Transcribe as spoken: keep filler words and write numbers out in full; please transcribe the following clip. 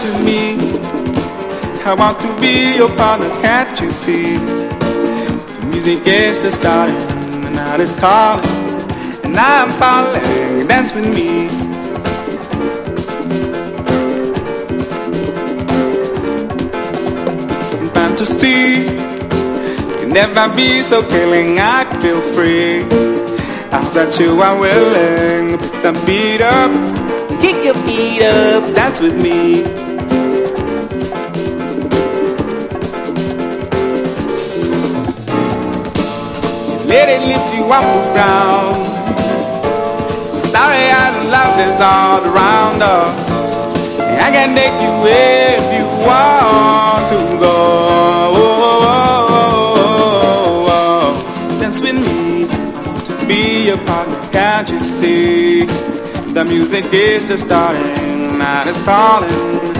with me. I want to be your partner, can't you see? The music is just starting, the night is calling, and I'm falling, dance with me. Fantasy can never be so killing, I feel free. Now that you are willing, put the beat up, kick your feet up, dance with me. Let it lift you off the ground. Starry-eyed love is all around us. I can take you where if you want to go. Dance with me, to be your partner, can't you see? The music is just starting, night is calling.